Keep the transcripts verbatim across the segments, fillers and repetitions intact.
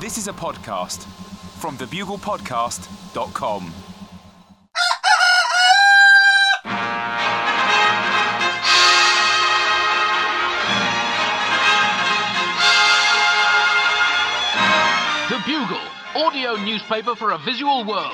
This is a podcast from the bugle podcast dot com. The Bugle, audio newspaper for a visual world.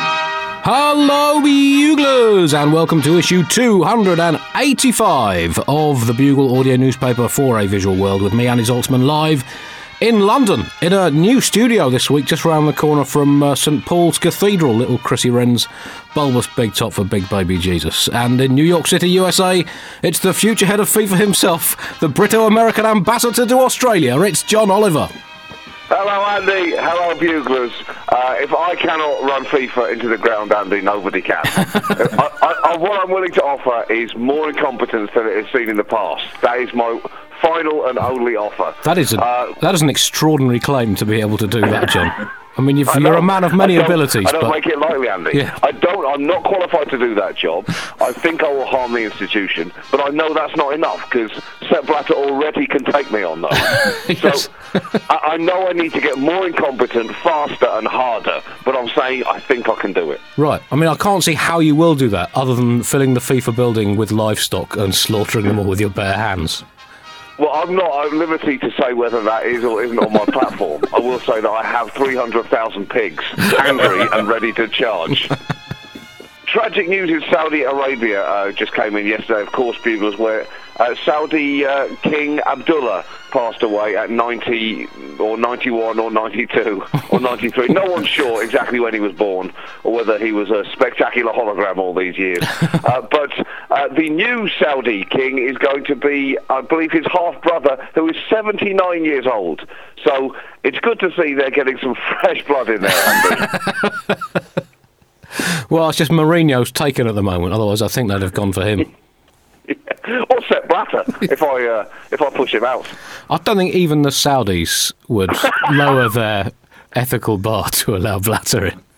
Hello, Buglers, and welcome to issue two hundred eighty-five of the Bugle audio newspaper for a visual world with me, Andy Zaltzman, live in London in a new studio this week, just round the corner from uh, St Paul's Cathedral, little Chrissy Wren's bulbous big top for big baby Jesus. And in New York City, U S A, it's the future head of FIFA himself, the Brito-American ambassador to Australia. It's John Oliver. Hello, Andy. Hello, Buglers. Uh, if I cannot run FIFA into the ground, Andy, nobody can. I, I, I, what I'm willing to offer is more incompetence than it has seen in the past. That is my final and only offer. That is, a, uh, that is an extraordinary claim to be able to do that, John. I mean, you've, I you're a man of many I abilities. I don't but... make it lightly, Andy. Yeah. I don't. I'm not qualified to do that job. I think I will harm the institution, but I know that's not enough because Sepp Blatter already can take me on those. yes. So I, I know I need to get more incompetent, faster, and harder. But I'm saying I think I can do it. Right. I mean, I can't see how you will do that other than filling the FIFA building with livestock and slaughtering them all with your bare hands. Well, I'm not at liberty to say whether that is or isn't on my platform. I will say that I have three hundred thousand pigs, angry and ready to charge. Tragic news in Saudi Arabia uh, just came in yesterday, of course, Buglers, where uh, Saudi uh, King Abdullah passed away at ninety or ninety-one or ninety-two or ninety-three. No one's sure exactly when he was born or whether he was a spectacular hologram all these years. Uh, but uh, the new Saudi king is going to be, I believe, his half-brother, who is seventy-nine years old. So it's good to see they're getting some fresh blood in there, Andy. Well, it's just Mourinho's taken at the moment. Otherwise, I think they'd have gone for him. Or Sepp Blatter, if I uh, if I push him out. I don't think even the Saudis would lower their ethical bar to allow Blatter in.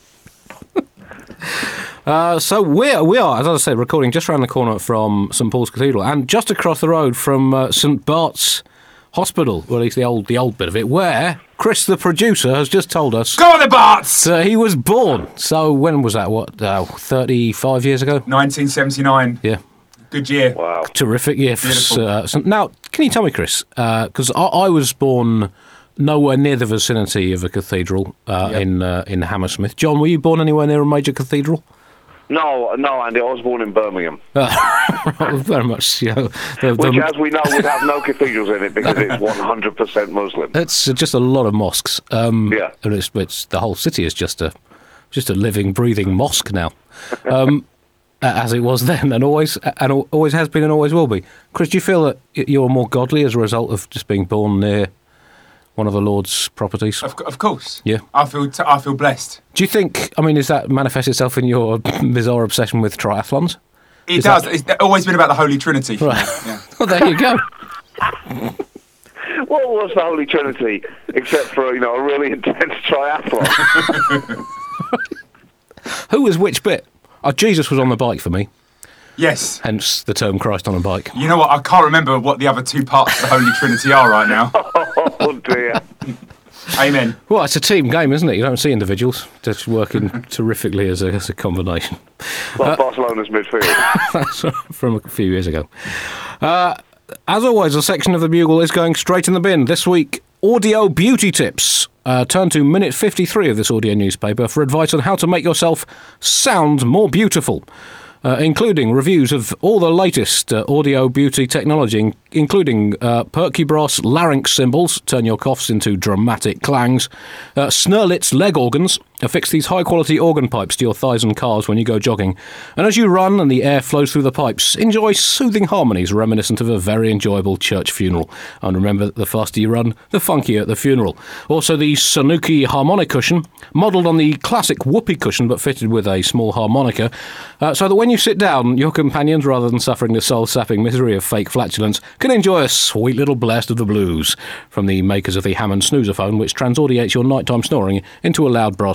uh, so we we are, as I said, recording just around the corner from St Paul's Cathedral and just across the road from uh, St Bart's Hospital, or at least the old the old bit of it, where Chris, the producer, has just told us... Go on the Barts! Uh, he was born. So when was that? What, uh, thirty-five years ago? nineteen seventy-nine. Yeah. Good year. Wow. Terrific year. Uh, so now, can you tell me, Chris, because uh, I, I was born nowhere near the vicinity of a cathedral uh, yep. in uh, in Hammersmith. John, were you born anywhere near a major cathedral? No, no, Andy, I was born in Birmingham. Uh, very much, you know, the, Which, the, as we know, would have no cathedrals in it because it's one hundred percent Muslim. It's just a lot of mosques. Um, yeah. And it's, it's, the whole city is just a just a living, breathing mosque now. Um, as it was then, and always and always has been and always will be. Chris, do you feel that you're more godly as a result of just being born near one of the Lord's properties? Of, of course. Yeah. I feel t- I feel blessed. Do you think, I mean, does that manifest itself in your bizarre obsession with triathlons? It Is does. that... It's always been about the Holy Trinity. Right. Yeah. Well, there you go. What was the Holy Trinity except for, you know, a really intense triathlon? Who was which bit? Oh, Jesus was on the bike for me. Yes. Hence the term Christ on a bike. You know what? I can't remember what the other two parts of the Holy Trinity are right now. Oh, dear. Amen. Well, it's a team game, isn't it? You don't see individuals just working terrifically as a, as a combination. Like uh, Barcelona's midfield. That's from a few years ago. Uh, as always, a section of the Bugle is going straight in the bin. This week, audio beauty tips. Uh, turn to minute fifty-three of this audio newspaper for advice on how to make yourself sound more beautiful. Uh, including reviews of all the latest uh, audio beauty technology, including uh, Percubras larynx cymbals, turn your coughs into dramatic clangs, uh, Snurlitz leg organs, affix these high-quality organ pipes to your thighs and calves when you go jogging, and as you run and the air flows through the pipes, enjoy soothing harmonies reminiscent of a very enjoyable church funeral. And remember that the faster you run, the funkier the funeral. Also the Sanuki harmonic cushion, modelled on the classic whoopee cushion but fitted with a small harmonica, uh, so that when you sit down, your companions, rather than suffering the soul-sapping misery of fake flatulence, can enjoy a sweet little blast of the blues from the makers of the Hammond snoozer phone, which transaudiates your nighttime snoring into a loud brassy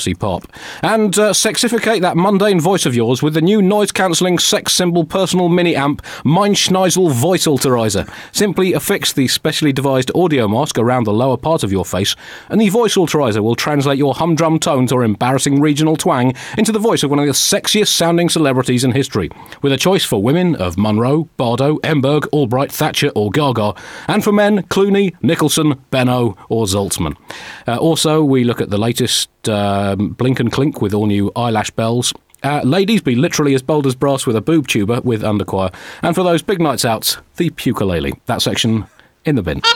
sexy pop. And uh, sexificate that mundane voice of yours with the new noise-cancelling sex symbol personal mini-amp Meinschneisel Voice Alterizer. Simply affix the specially devised audio mask around the lower part of your face, and the Voice Alterizer will translate your humdrum tones or embarrassing regional twang into the voice of one of the sexiest-sounding celebrities in history, with a choice for women of Monroe, Bardo, Emberg, Albright, Thatcher or Gaga, and for men, Clooney, Nicholson, Benno or Zaltzman. Uh, also, we look at the latest um, Blink and Clink with all new eyelash bells. Uh, ladies, be literally as bold as brass with a boob tuber with underchoir. And for those big nights out, the ukulele. That section in the bin.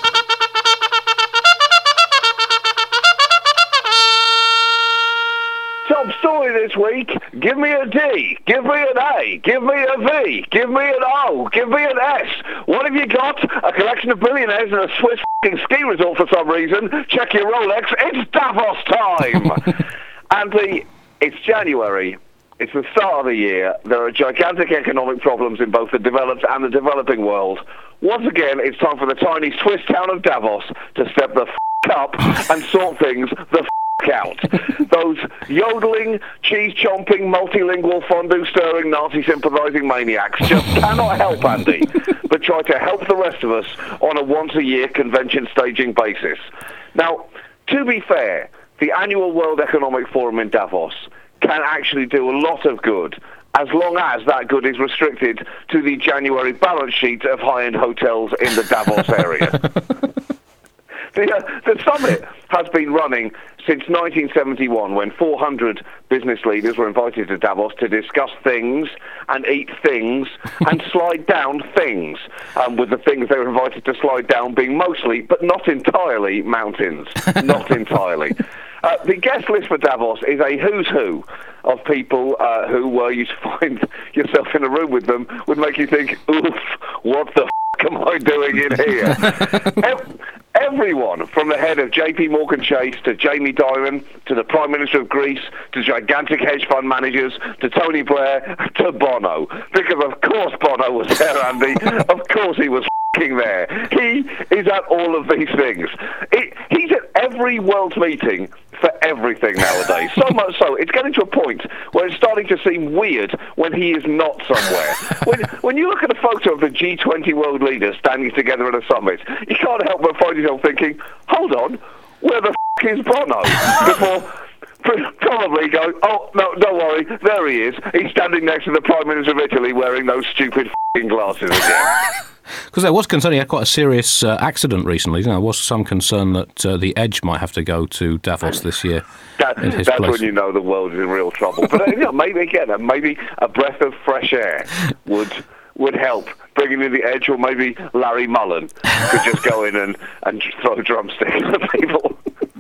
Top story this week, give me a D, give me an A, give me a V, give me an O, give me an S. What have you got? A collection of billionaires in a Swiss f***ing ski resort for some reason. Check your Rolex, it's Davos time! And the, it's January, it's the start of the year, there are gigantic economic problems in both the developed and the developing world. Once again, it's time for the tiny Swiss town of Davos to step the f*** up and sort things the f*** out. Those yodeling, cheese-chomping, multilingual, fondue-stirring, Nazi-sympathising maniacs just cannot help, Andy, but try to help the rest of us on a once-a-year convention-staging basis. Now, to be fair, the annual World Economic Forum in Davos can actually do a lot of good, as long as that good is restricted to the January balance sheet of high-end hotels in the Davos area. The, uh, the summit has been running since nineteen seventy-one, when four hundred business leaders were invited to Davos to discuss things and eat things and slide down things, um, with the things they were invited to slide down being mostly, but not entirely, mountains. Not entirely. Uh, the guest list for Davos is a who's who of people uh, who, uh, you find yourself in a room with them, would make you think, oof, what the f*** am I doing in here? Ev- Everyone, from the head of J P Morgan Chase to Jamie Dimon to the Prime Minister of Greece to gigantic hedge fund managers to Tony Blair to Bono. Because of course Bono was there, Andy. Of course he was f***ing there. He is at all of these things. It, he's at every world meeting for everything nowadays. So much so, it's getting to a point where it's starting to seem weird when he is not somewhere. When, when you look at a photo of the G twenty world leaders standing together at a summit, you can't help but find yourself thinking, hold on, where the f*** is Bono? Before probably go, oh, no, don't worry, there he is. He's standing next to the Prime Minister of Italy wearing those stupid f***ing glasses again. Because there was concern, he had quite a serious uh, accident recently. You know, there was some concern that uh, the Edge might have to go to Davos this year. That, in his that's place. when you know the world is in real trouble. But uh, you know, maybe again, uh, maybe a breath of fresh air would would help. Bringing in the Edge, or maybe Larry Mullen could just go in and, and throw drumsticks at people.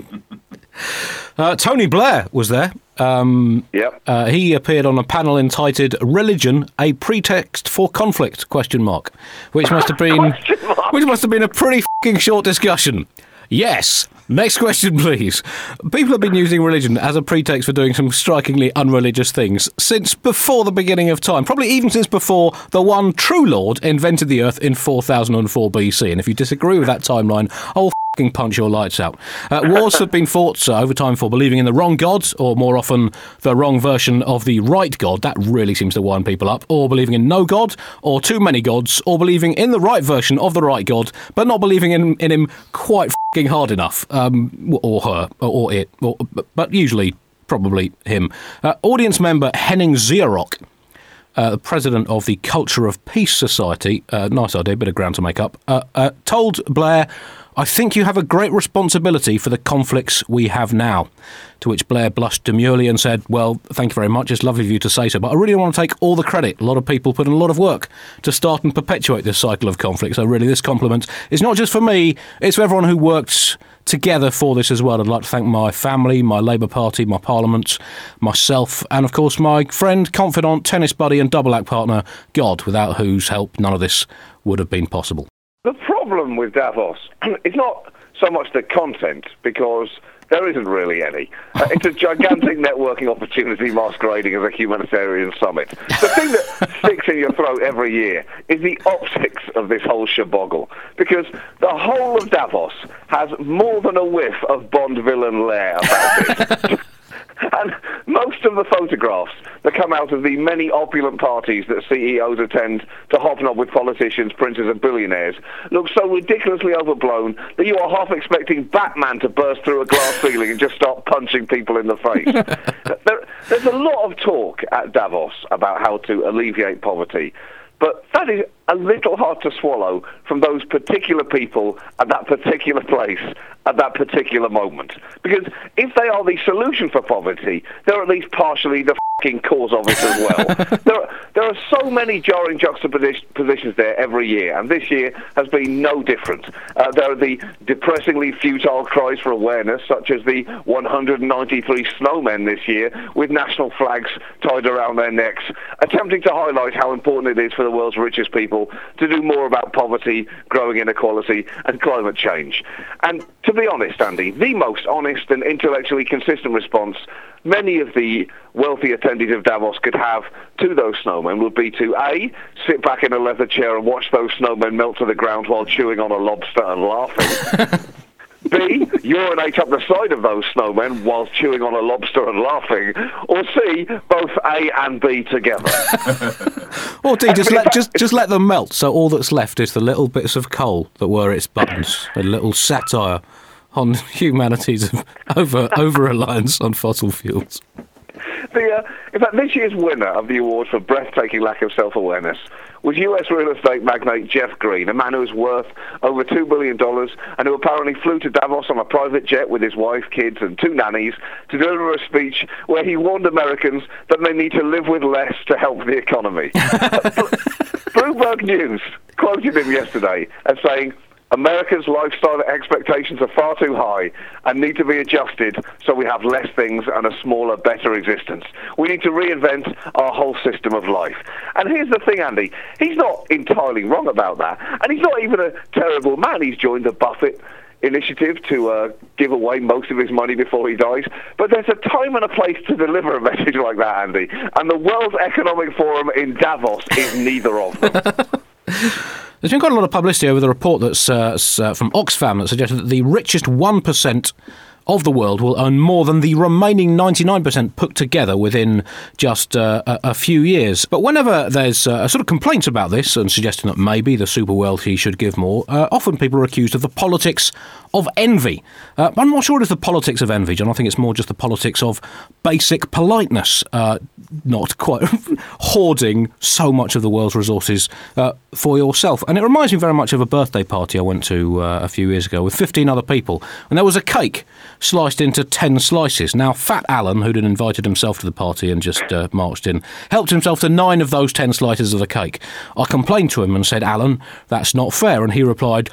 Uh, Tony Blair was there. Um, yep. Uh, he appeared on a panel entitled "Religion: A Pretext for Conflict?" Question mark, which must have been which must have been a pretty f***ing short discussion. Yes. Next question, please. People have been using religion as a pretext for doing some strikingly unreligious things since before the beginning of time, probably even since before the one true Lord invented the earth in four thousand four B C. And if you disagree with that timeline, I'll f***ing punch your lights out. Uh, wars have been fought uh, over time for believing in the wrong God, or more often the wrong version of the right God. That really seems to wind people up. Or believing in no God, or too many gods, or believing in the right version of the right God, but not believing in, in him quite f***ing hard enough. Um, or her, or, or it, or, but usually probably him. Uh, audience member Henning Zierok, Uh, the president of the Culture of Peace Society, uh, nice idea, bit of ground to make up, uh, uh, told Blair, "I think you have a great responsibility for the conflicts we have now." To which Blair blushed demurely and said, "Well, thank you very much, it's lovely of you to say so, but I really don't want to take all the credit. A lot of people put in a lot of work to start and perpetuate this cycle of conflict, so really this compliment is not just for me, it's for everyone who worked together for this as well. I'd like to thank my family, my Labour Party, my Parliament, myself, and of course my friend, confidant, tennis buddy and double act partner, God, without whose help none of this would have been possible." The problem with Davos is not so much the content, because there isn't really any. Uh, it's a gigantic networking opportunity masquerading as a humanitarian summit. The thing that sticks in your throat every year is the optics of this whole shaboggle, because the whole of Davos has more than a whiff of Bond villain lair about it. And most of the photographs that come out of the many opulent parties that C E Os attend to hobnob with politicians, princes and billionaires look so ridiculously overblown that you are half expecting Batman to burst through a glass ceiling and just start punching people in the face. there, there's a lot of talk at Davos about how to alleviate poverty, but that is a little hard to swallow from those particular people at that particular place at that particular moment. Because if they are the solution for poverty, they're at least partially the f***ing cause of it as well. there, are, there are so many jarring juxtapositions there every year, and this year has been no different. Uh, there are the depressingly futile cries for awareness, such as the one hundred ninety-three snowmen this year with national flags tied around their necks, attempting to highlight how important it is for the world's richest people to do more about poverty, growing inequality and climate change. And to be honest, Andy, the most honest and intellectually consistent response many of the wealthy attendees of Davos could have to those snowmen would be to A, sit back in a leather chair and watch those snowmen melt to the ground while chewing on a lobster and laughing. B, urinate up the side of those snowmen whilst chewing on a lobster and laughing. Or C, both A and B together. Or D, just let, just, just let them melt, so all that's left is the little bits of coal that were its buttons, a little satire on humanity's over over-reliance on fossil fuels. The, uh, in fact, this year's winner of the award for breathtaking lack of self-awareness was U S real estate magnate Jeff Green, a man who is worth over two billion dollars and who apparently flew to Davos on a private jet with his wife, kids and two nannies to deliver a speech where he warned Americans that they need to live with less to help the economy. Bloomberg News quoted him yesterday as saying, America's lifestyle expectations are far too high and need to be adjusted so we have less things and a smaller, better existence. We need to reinvent our whole system of life. And here's the thing, Andy. He's not entirely wrong about that. And he's not even a terrible man. He's joined the Buffett initiative to uh, give away most of his money before he dies. But there's a time and a place to deliver a message like that, Andy. And the World Economic Forum in Davos is neither of them. There's been quite a lot of publicity over the report that's uh, uh, from Oxfam that suggested that the richest one percent of the world will earn more than the remaining ninety-nine percent put together within just uh, a, a few years. But whenever there's uh, a sort of complaints about this and suggesting that maybe the super wealthy should give more, uh, often people are accused of the politics of envy. Uh, I'm not sure it is the politics of envy, John. I think it's more just the politics of basic politeness, uh, not quite hoarding so much of the world's resources uh, for yourself. And it reminds me very much of a birthday party I went to uh, a few years ago with fifteen other people, and there was a cake sliced into ten slices. Now, Fat Alan, who'd invited himself to the party and just uh, marched in, helped himself to nine of those ten slices of the cake. I complained to him and said, Alan, that's not fair. And he replied,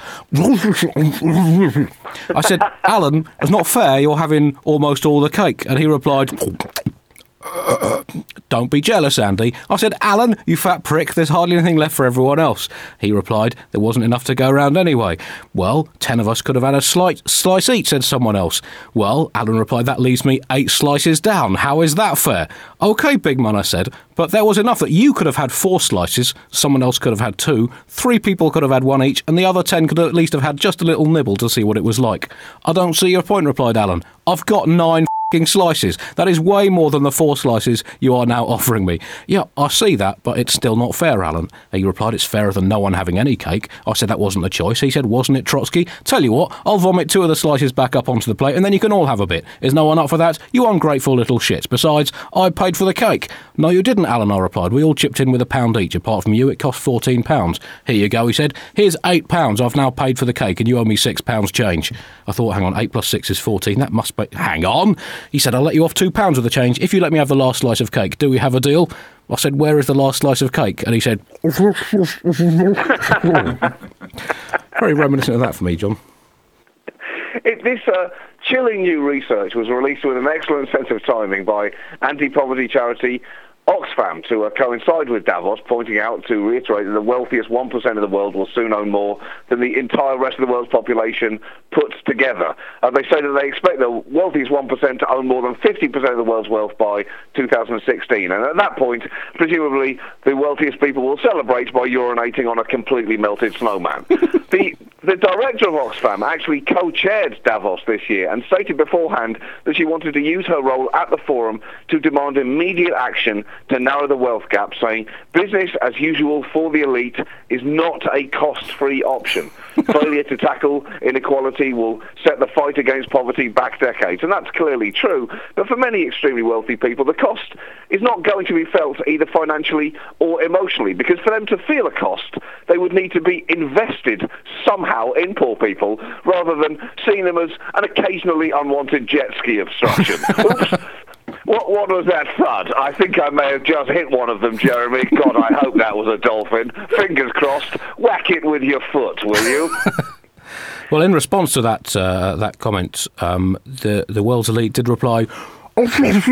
I said, Alan, it's not fair, you're having almost all the cake. And he replied, Uh, don't be jealous, Andy. I said, Alan, you fat prick, there's hardly anything left for everyone else. He replied, there wasn't enough to go around anyway. Well, ten of us could have had a slice, slice each, said someone else. Well, Alan replied, that leaves me eight slices down. How is that fair? OK, big man, I said, but there was enough that you could have had four slices, someone else could have had two, three people could have had one each, and the other ten could at least have had just a little nibble to see what it was like. I don't see your point, replied Alan. I've got nine slices. That is way more than the four slices you are now offering me. Yeah, I see that, but it's still not fair, Alan. He replied, it's fairer than no one having any cake. I said, that wasn't the choice. He said, wasn't it, Trotsky? Tell you what, I'll vomit two of the slices back up onto the plate and then you can all have a bit. Is no one up for that? You ungrateful little shits. Besides, I paid for the cake. No, you didn't, Alan, I replied. We all chipped in with a pound each. Apart from you, it cost fourteen pounds. Here you go, he said. Here's eight pounds. I've now paid for the cake and you owe me six pounds change. I thought, hang on, eight plus six is fourteen. That must be... Hang on. He said, I'll let you off two pounds of the change if you let me have the last slice of cake. Do we have a deal? I said, where is the last slice of cake? And he said... Very reminiscent of that for me, John. It, this uh, chilling new research was released with an excellent sense of timing by anti-poverty charity Oxfam to uh, coincide with Davos, pointing out to reiterate that the wealthiest one percent of the world will soon own more than the entire rest of the world's population put together. Uh, they say that they expect the wealthiest one percent to own more than fifty percent of the world's wealth by two thousand sixteen. And at that point, presumably, the wealthiest people will celebrate by urinating on a completely melted snowman. the The director of Oxfam actually co-chaired Davos this year and stated beforehand that she wanted to use her role at the forum to demand immediate action to narrow the wealth gap, saying business as usual for the elite is not a cost-free option. Failure to tackle inequality will set the fight against poverty back decades, and that's clearly true. But for many extremely wealthy people, the cost is not going to be felt either financially or emotionally, because for them to feel a cost, they would need to be invested somehow in poor people, rather than seeing them as an occasionally unwanted jet ski obstruction. Oops. What, what was that thud? I think I may have just hit one of them, Jeremy. God, I hope that was a dolphin. Fingers crossed. Whack it with your foot, will you? Well, in response to that uh, that comment, um, the, the world's elite did reply... well,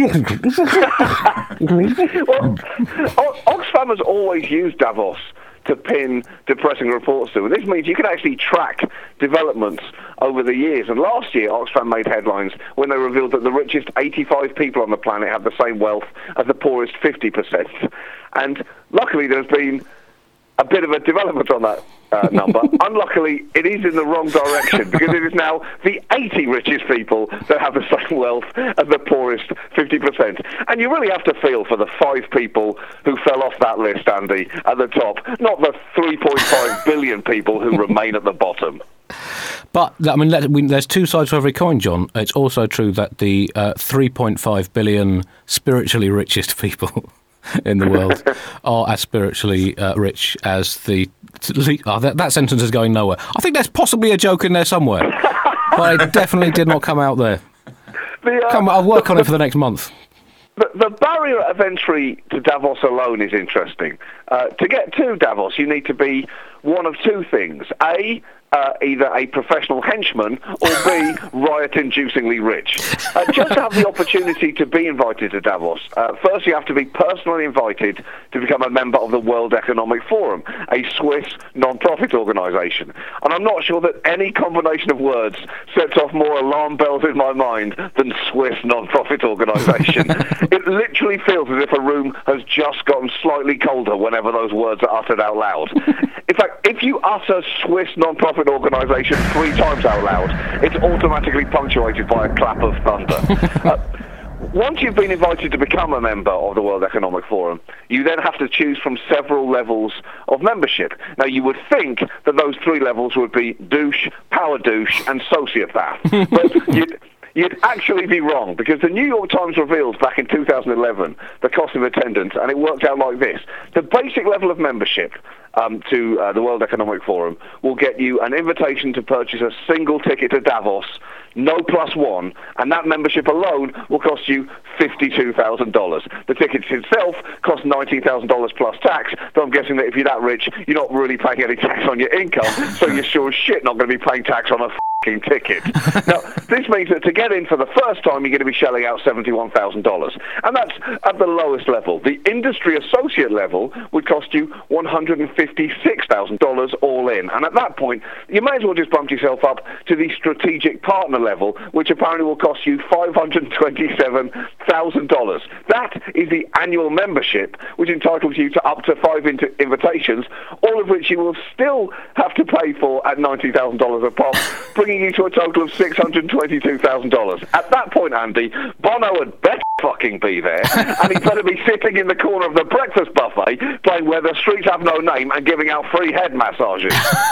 Oxfam has always used Davos to pin depressing reports to. And this means you can actually track developments over the years. And last year, Oxfam made headlines when they revealed that the richest eighty-five people on the planet have the same wealth as the poorest fifty percent. And luckily, there's been a bit of a development on that uh, number. Unluckily, it is in the wrong direction, because it is now the eighty richest people that have the same wealth as the poorest fifty percent. And you really have to feel for the five people who fell off that list, Andy, at the top, not the three point five billion people who remain at the bottom. But, I mean, let, we, there's two sides to every coin, John. It's also true that the uh, three point five billion spiritually richest people in the world are as spiritually uh, rich as the... Oh, that, that sentence is going nowhere. I think there's possibly a joke in there somewhere, but it definitely did not come out there. The, uh, come, I'll work the, on it for the next month. The, the barrier of entry to Davos alone is interesting. Uh, to get to Davos, you need to be one of two things. A, uh, either a professional henchman, or B, riot-inducingly rich. Uh, just to have the opportunity to be invited to Davos, uh, first you have to be personally invited to become a member of the World Economic Forum, a Swiss non-profit organisation. And I'm not sure that any combination of words sets off more alarm bells in my mind than Swiss non-profit organisation. It literally feels as if a room has just gotten slightly colder whenever those words are uttered out loud. In fact, if you utter Swiss non-profit organisation three times out loud, it's automatically punctuated by a clap of thunder. uh, once you've been invited to become a member of the World Economic Forum, you then have to choose from several levels of membership. Now, you would think that those three levels would be douche, power douche, and sociopath. But you'd... You'd actually be wrong, because the New York Times revealed back in two thousand eleven the cost of attendance, and it worked out like this. The basic level of membership um, to uh, the World Economic Forum will get you an invitation to purchase a single ticket to Davos, no plus one, and that membership alone will cost you fifty-two thousand dollars. The ticket itself costs nineteen thousand dollars plus tax, though I'm guessing that if you're that rich, you're not really paying any tax on your income, so you're sure as shit not going to be paying tax on a ticket. Now, this means that to get in for the first time, you're going to be shelling out seventy-one thousand dollars. And that's at the lowest level. The industry associate level would cost you one hundred fifty-six thousand dollars all in. And at that point, you may as well just bump yourself up to the strategic partner level, which apparently will cost you five hundred twenty-seven thousand dollars. That is the annual membership, which entitles you to up to five inter- invitations, all of which you will still have to pay for at ninety thousand dollars a pop, bringing you to a total of six hundred twenty-two thousand dollars. At that point, Andy, Bono had better fucking be there, and he'd better be sitting in the corner of the breakfast buffet playing Where the Streets Have No Name and giving out free head massages.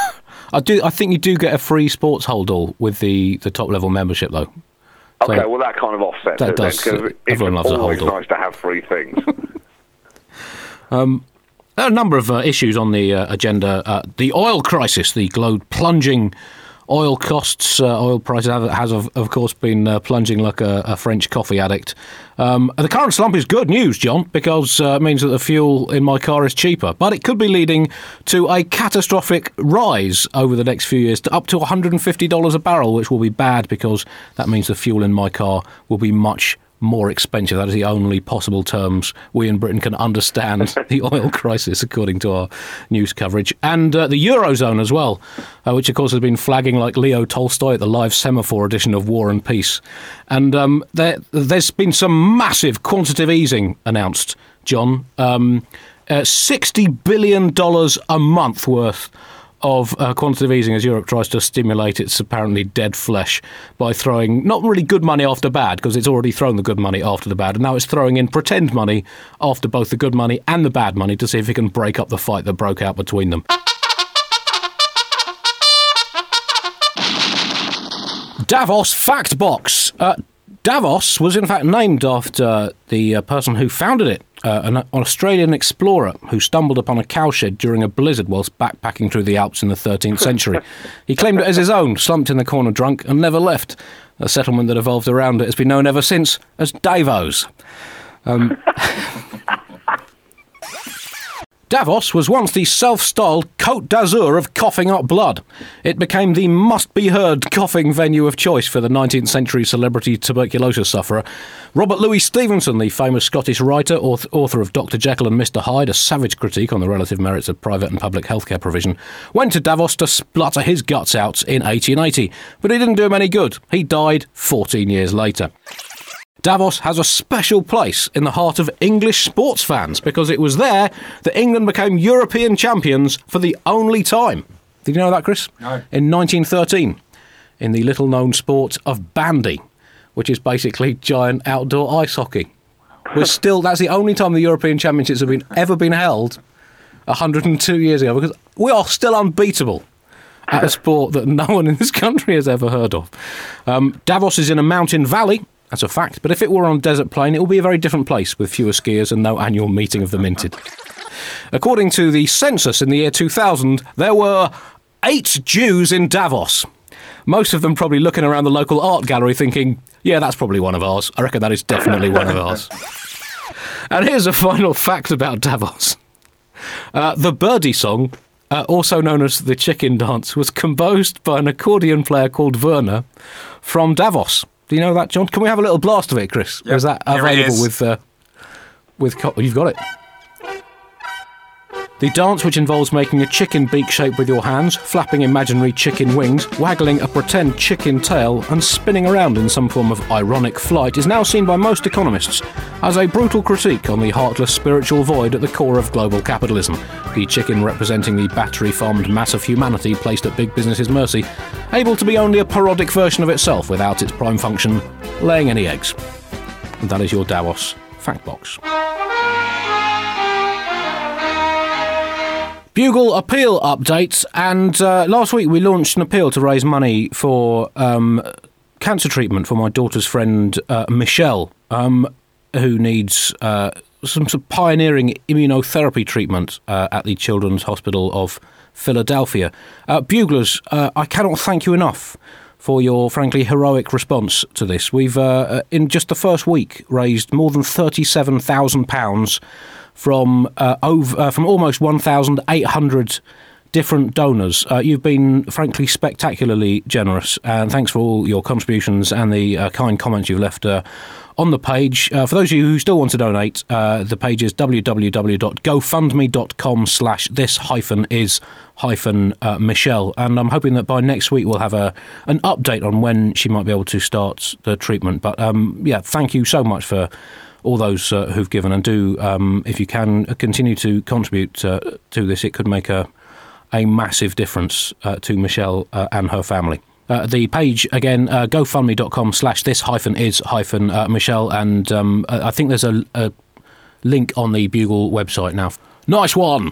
I do. I think you do get a free sports holdall with the, the top level membership, though. Okay, so well that kind of offsets that it does. then, because Everyone it's loves a always holdall. nice to have free things. um, there are a number of uh, issues on the uh, agenda. Uh, the oil crisis, the globe plunging oil costs, uh, oil prices have, has of, of course been uh, plunging like a, a French coffee addict. Um, the current slump is good news, John, because uh, it means that the fuel in my car is cheaper. But it could be leading to a catastrophic rise over the next few years to up to one hundred fifty dollars a barrel, which will be bad because that means the fuel in my car will be much more expensive. That is the only possible terms we in Britain can understand the oil crisis, according to our news coverage. And uh, the Eurozone as well, uh, which of course has been flagging like Leo Tolstoy at the live semaphore edition of War and Peace. And um, there, there's been some massive quantitative easing announced, John. Um, uh, sixty billion dollars a month worth of uh, quantitative easing as Europe tries to stimulate its apparently dead flesh by throwing not really good money after bad, because it's already thrown the good money after the bad, and now it's throwing in pretend money after both the good money and the bad money to see if it can break up the fight that broke out between them. Davos Fact Box. Uh, Davos was in fact named after the uh, person who founded it, uh, an Australian explorer who stumbled upon a cowshed during a blizzard whilst backpacking through the Alps in the thirteenth century. He claimed it as his own, slumped in the corner drunk, and never left. A settlement that evolved around it has been known ever since as Davos. Um, Davos was once the self-styled Côte d'Azur of coughing up blood. It became the must-be-heard coughing venue of choice for the nineteenth century celebrity tuberculosis sufferer. Robert Louis Stevenson, the famous Scottish writer, author of Doctor Jekyll and Mister Hyde, a savage critique on the relative merits of private and public healthcare provision, went to Davos to splutter his guts out in eighteen eighty, but it didn't do him any good. He died fourteen years later. Davos has a special place in the heart of English sports fans because it was there that England became European champions for the only time. Did you know that, Chris? No. In nineteen thirteen, in the little-known sport of bandy, which is basically giant outdoor ice hockey. We're still, that's the only time the European Championships have been ever been held one hundred two years ago, because we are still unbeatable at a sport that no one in this country has ever heard of. Um, Davos is in a mountain valley. That's a fact, but if it were on a desert plain, it would be a very different place with fewer skiers and no annual meeting of the minted. According to the census in the year two thousand, there were eight Jews in Davos. Most of them probably looking around the local art gallery thinking, yeah, that's probably one of ours. I reckon that is definitely one of ours. And here's a final fact about Davos. Uh, the birdie song, uh, also known as the chicken dance, was composed by an accordion player called Werner from Davos. Do you know that, John? Can we have a little blast of it, Chris? Yep. Or is that Here it available is. with... Uh, with co- you've got it. The dance, which involves making a chicken beak shape with your hands, flapping imaginary chicken wings, waggling a pretend chicken tail, and spinning around in some form of ironic flight, is now seen by most economists as a brutal critique on the heartless spiritual void at the core of global capitalism. The chicken representing the battery-farmed mass of humanity placed at big business's mercy, able to be only a parodic version of itself without its prime function, laying any eggs. And that is your Davos Fact Box. Bugle appeal updates, and uh, last week we launched an appeal to raise money for um, cancer treatment for my daughter's friend uh, Michelle, um, who needs uh, some sort of pioneering immunotherapy treatment uh, at the Children's Hospital of Philadelphia. Uh, Buglers, uh, I cannot thank you enough for your frankly heroic response to this. We've, uh, in just the first week, raised more than thirty-seven thousand pounds from uh, over uh, from almost one thousand eight hundred different donors. Uh, you've been, frankly, spectacularly generous, and thanks for all your contributions and the uh, kind comments you've left uh, on the page. Uh, for those of you who still want to donate, uh, the page is www.gofundme.com slash this hyphen is hyphen uh, Michelle, and I'm hoping that by next week we'll have a an update on when she might be able to start the treatment. But um, yeah, thank you so much for all those uh, who've given, and do, um, if you can, continue to contribute uh, to this. It could make a a massive difference uh, to Michelle uh, and her family. Uh, the page, again, uh, gofundme.com slash this hyphen is hyphen uh, Michelle, and um, I think there's a, a link on the Bugle website now. Nice one!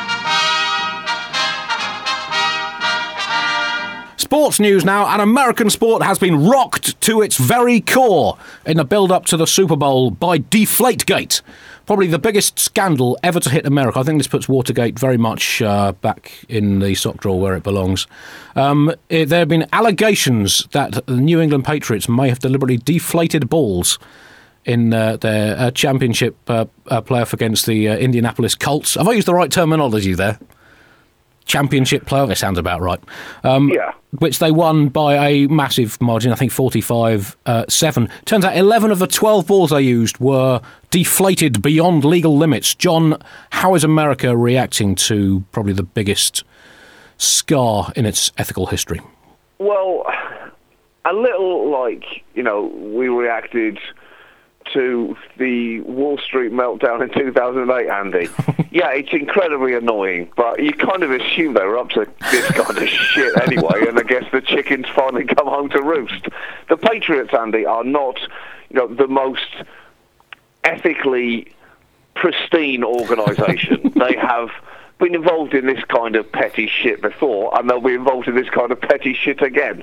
Sports news now, and American sport has been rocked to its very core in the build-up to the Super Bowl by Deflategate. Probably the biggest scandal ever to hit America. I think this puts Watergate very much uh, back in the sock drawer where it belongs. Um, it, there have been allegations that the New England Patriots may have deliberately deflated balls in uh, their uh, championship uh, uh, playoff against the uh, Indianapolis Colts. Have I used the right terminology there? Championship playoff, it sounds about right. Um, Yeah. Which they won by a massive margin, I think forty-five seven. Turns out eleven of the twelve balls they used were deflated beyond legal limits. John, how is America reacting to probably the biggest scar in its ethical history? Well, a little like, you know, we reacted to the Wall Street meltdown in two thousand eight, Andy. Yeah, it's incredibly annoying, but you kind of assume they were up to this kind of shit anyway, and I guess the chickens finally come home to roost. The Patriots, Andy, are not, you know, the most ethically pristine organisation. They have been involved in this kind of petty shit before, and they'll be involved in this kind of petty shit again.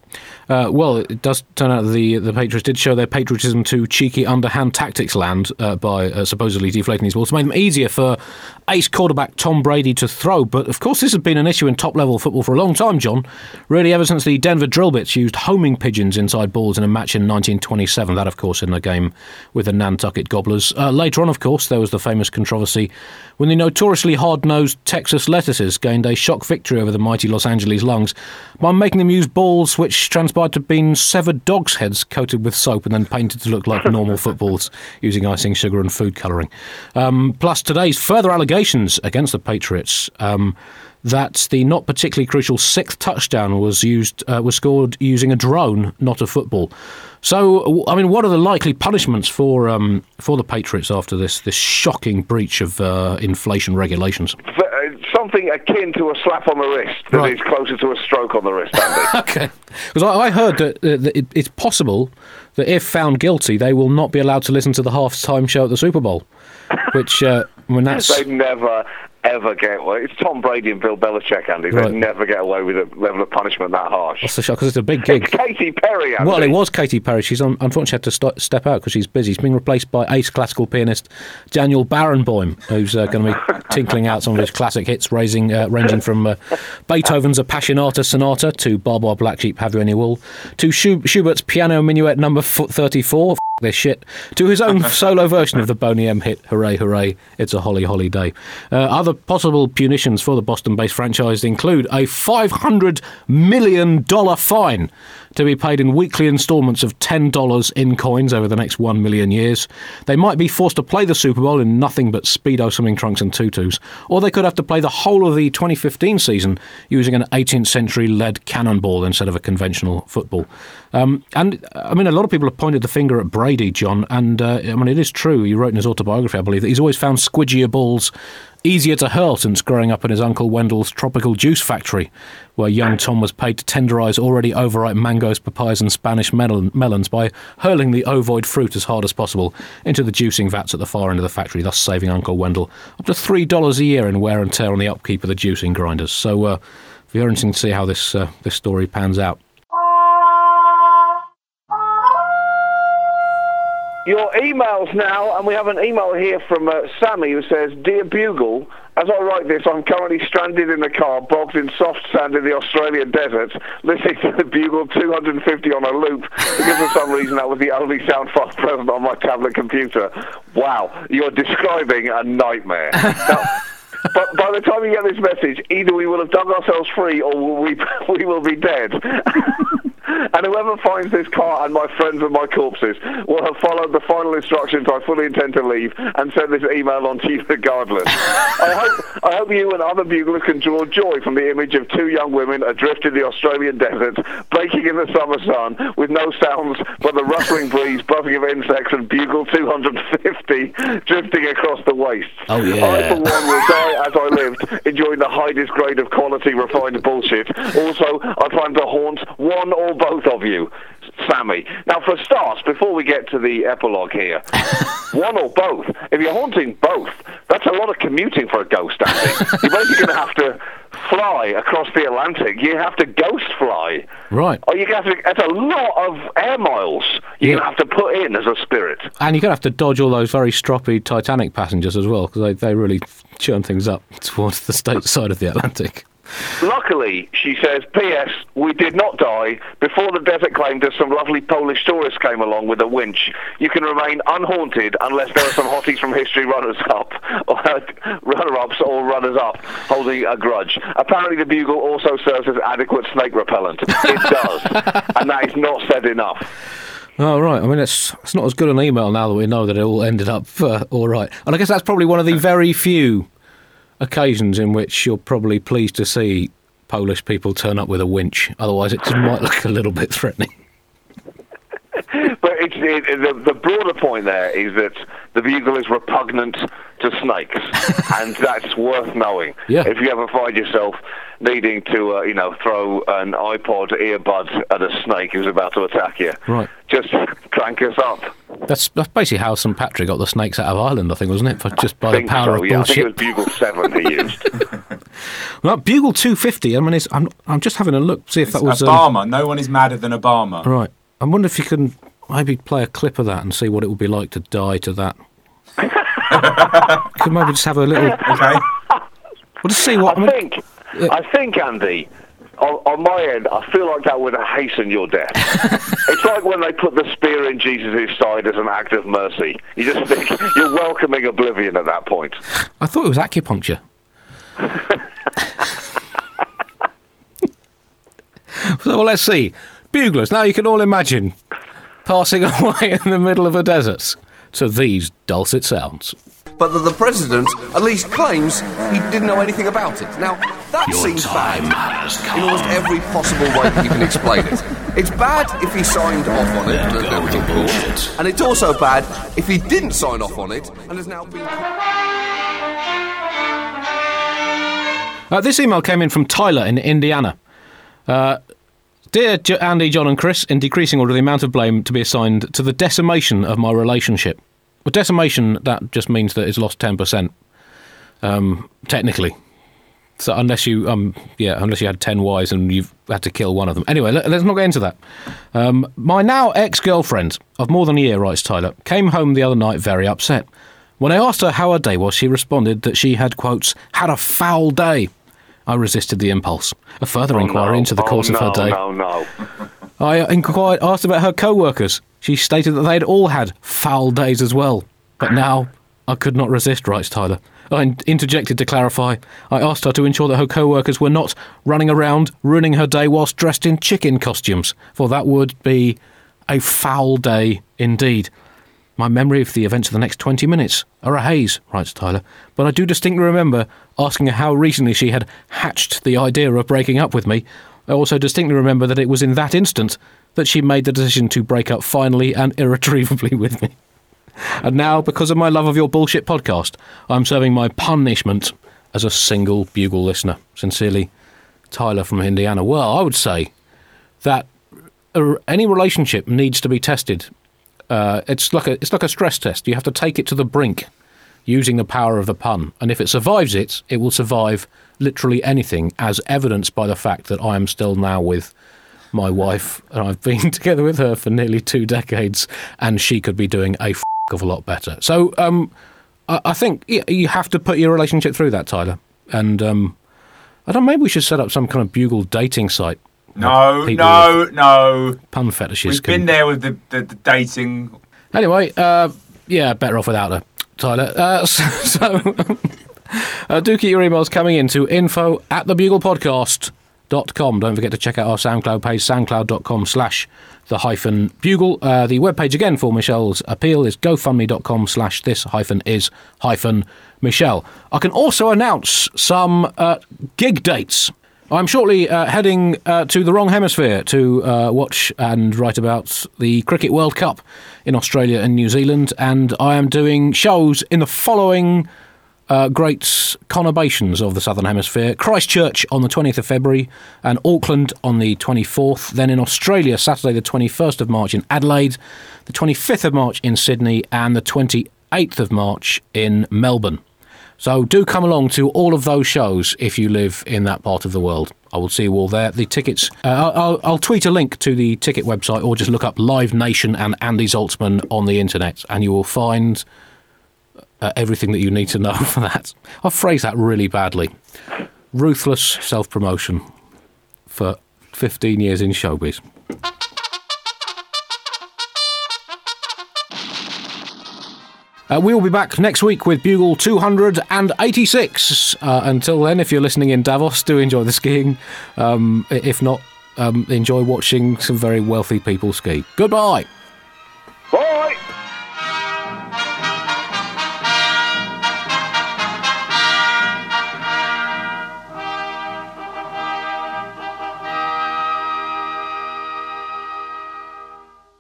Uh, well, it does turn out the the Patriots did show their patriotism to cheeky underhand tactics land uh, by uh, supposedly deflating these balls to make them easier for ace quarterback Tom Brady to throw. But of course, this has been an issue in top-level football for a long time, John. Really, ever since the Denver Drillbits used homing pigeons inside balls in a match in nineteen twenty-seven. That, of course, in the game with the Nantucket Gobblers. Uh, later on, of course, there was the famous controversy when the notoriously hard-nosed Texas Lettuces gained a shock victory over the mighty Los Angeles Lungs by making them use balls which transpired to have been severed dogs' heads coated with soap and then painted to look like normal footballs using icing, sugar and food colouring. Um, plus today's further allegations against the Patriots um, that the not particularly crucial sixth touchdown was used uh, was scored using a drone, not a football. So, I mean, what are the likely punishments for um, for the Patriots after this this shocking breach of uh, inflation regulations? Something akin to a slap on the wrist that Right. is closer to a stroke on the wrist, Andy. Okay. Because I, I heard that, uh, that it, it's possible that if found guilty, they will not be allowed to listen to the half-time show at the Super Bowl. Which, uh, when that's... They never, ever get away. It's Tom Brady and Bill Belichick, Andy. They Right. never get away with a level of punishment that harsh. That's the shock, because it's a big gig. It's Katy Perry, Andy. Well, it was Katy Perry. She's un- unfortunately had to st- step out because she's busy. She's being replaced by ace classical pianist Daniel Barenboim, who's uh, going to be tinkling out some of his classic hits, raising, uh, ranging from uh, Beethoven's Appassionata Sonata to Barbara Black Sheep, Have You Any Wool, to Schub- Schubert's Piano Minuet Number thirty-four, f- this shit, to his own solo version of the Boney M hit, Hooray, Hooray, It's a Holly Holly Day. Uh, other possible punitions for the Boston-based franchise include a five hundred million dollars fine to be paid in weekly instalments of ten dollars in coins over the next one million years. They might be forced to play the Super Bowl in nothing but Speedo swimming trunks and tutus, or they could have to play the whole of the twenty fifteen season using an eighteenth century lead cannonball instead of a conventional football. Um, and, I mean, a lot of people have pointed the finger at Brady, John, and, uh, I mean, it is true, he wrote in his autobiography, I believe, that he's always found squidgier balls easier to hurl since growing up in his Uncle Wendell's tropical juice factory, where young Tom was paid to tenderise already overripe mangoes, papayas and Spanish melon, melons by hurling the ovoid fruit as hard as possible into the juicing vats at the far end of the factory, thus saving Uncle Wendell up to three dollars a year in wear and tear on the upkeep of the juicing grinders. So, uh, it'll be interesting to see how this uh, this story pans out. Your emails now, and we have an email here from uh, Sammy who says, Dear Bugle, as I write this, I'm currently stranded in a car, bogged in soft sand in the Australian desert, listening to the Bugle two hundred fifty on a loop, because for some reason that was the only sound file present on my tablet computer. Wow, you're describing a nightmare. Now, but by the time you get this message, either we will have dug ourselves free or we we will be dead. And whoever finds this car and my friends and my corpses will have followed the final instructions I fully intend to leave and send this email on to you regardless. I hope I hope you and other buglers can draw joy from the image of two young women adrift in the Australian desert, baking in the summer sun, with no sounds but the rustling breeze, buzzing of insects, and Bugle two hundred fifty drifting across the wastes. Oh, yeah. I, for one, will die as I lived, enjoying the highest grade of quality refined bullshit. Also, I plan to haunt one or both of you, Sammy. Now, for starts, before we get to the epilogue here, one or both. If you're haunting both, that's a lot of commuting for a ghost, Andy. You're basically going to have to fly across the Atlantic. You have to ghost fly. Right. Or you have to. That's a lot of air miles you're Yeah. going to have to put in as a spirit. And you're going to have to dodge all those very stroppy Titanic passengers as well, because they, they really churn things up towards the state side of the Atlantic. Luckily, she says, P S we did not die. Before the desert claimed us, some lovely Polish tourists came along with a winch. You can remain unhaunted unless there are some hotties from history runners-up, or runner-ups or runners-up holding a grudge. Apparently the Bugle also serves as adequate snake repellent. It does. And that is not said enough. Oh, right. I mean, it's, it's not as good an email now that we know that it all ended up uh, all right. And I guess that's probably one of the very few occasions in which you're probably pleased to see Polish people turn up with a winch. Otherwise, it just might look a little bit threatening. But it's, it, the, the broader point there is that the Bugle is repugnant to snakes, and that's worth knowing. Yeah. If you ever find yourself needing to, uh, you know, throw an iPod earbud at a snake who's about to attack you, Right. just crank us up. That's, that's basically how Saint Patrick got the snakes out of Ireland, I think, wasn't it? For, just by I the think power so, of yeah. bullshit. I think it was Bugle seven he used. Well, Bugle two fifty, I mean, it's, I'm, I'm just having a look, see if that was... Obama. Um, no one is madder than Obama. Right. I wonder if you can maybe play a clip of that and see what it would be like to die to that. Could maybe just have a little... Okay. We'll just see what... I I mean, think, I think, Andy, on, on my end, I feel like that would hasten your death. It's like when they put the spear in Jesus' side as an act of mercy. You just think you're welcoming oblivion at that point. I thought it was acupuncture. So, well, let's see. Buglers, now you can all imagine passing away in the middle of a desert to these dulcet sounds. But that the president at least claims he didn't know anything about it. Now, that Your seems time bad has in come. almost every possible way that you can explain it. It's bad if he signed off on it and has now been caught, and it's also bad if he didn't sign off on it and has now been... Uh, this email came in from Tyler in Indiana. Uh, Dear J- Andy, John and Chris, in decreasing order the amount of blame to be assigned to the decimation of my relationship. Well, decimation, that just means that it's lost ten percent, um, technically. So unless you, um, yeah, unless you had ten wives and you've had to kill one of them. Anyway, let, let's not get into that. Um, my now ex-girlfriend of more than a year, writes Tyler, came home the other night very upset. When I asked her how her day was, she responded that she had, quotes, had a foul day. I resisted the impulse. A further Oh, inquiry no. into the course oh, of her no, day. No, no, I inquired, asked about her co-workers. She stated that they'd all had foul days as well. But now, I could not resist, writes Tyler. I in- interjected to clarify. I asked her to ensure that her co-workers were not running around, ruining her day whilst dressed in chicken costumes, for that would be a foul day indeed. My memory of the events of the next twenty minutes are a haze, writes Tyler, but I do distinctly remember asking her how recently she had hatched the idea of breaking up with me. I also distinctly remember that it was in that instant that she made the decision to break up finally and irretrievably with me. And now, because of my love of your bullshit podcast, I'm serving my punishment as a single Bugle listener. Sincerely, Tyler from Indiana. Well, I would say that uh, any relationship needs to be tested. Uh, it's like a it's like a stress test. You have to take it to the brink using the power of the pun. And if it survives it, it will survive literally anything, as evidenced by the fact that I am still now with my wife, and I've been together with her for nearly two decades, and she could be doing a f*** of a lot better. So um, I, I think yeah, you have to put your relationship through that, Tyler. And um, I don't know, maybe we should set up some kind of Bugle dating site. No, People no, no. Pun fetishes. We've can... been there with the, the, the dating. Anyway, uh, yeah, better off without her, Tyler. Uh, so so uh, do keep your emails coming in to info at thebuglepodcast dot com. Don't forget to check out our SoundCloud page, soundcloud.com slash the hyphen bugle. Uh, the webpage again for Michelle's appeal is gofundme.com slash this hyphen is hyphen Michelle. I can also announce some uh, gig dates. I'm shortly uh, heading uh, to the wrong hemisphere to uh, watch and write about the Cricket World Cup in Australia and New Zealand, and I am doing shows in the following uh, great conurbations of the Southern Hemisphere: Christchurch on the twentieth of February and Auckland on the twenty-fourth. Then in Australia, Saturday the twenty-first of March in Adelaide, the twenty-fifth of March in Sydney, and the twenty-eighth of March in Melbourne. So do come along to all of those shows if you live in that part of the world. I will see you all there. The tickets, uh, I'll, I'll tweet a link to the ticket website, or just look up Live Nation and Andy Zaltzman on the internet, and you will find uh, everything that you need to know for that. I've phrased that really badly. Ruthless self-promotion for fifteen years in showbiz. Uh, we will be back next week with Bugle two hundred eighty-six. Uh, until then, if you're listening in Davos, do enjoy the skiing. Um, if not, um, enjoy watching some very wealthy people ski. Goodbye.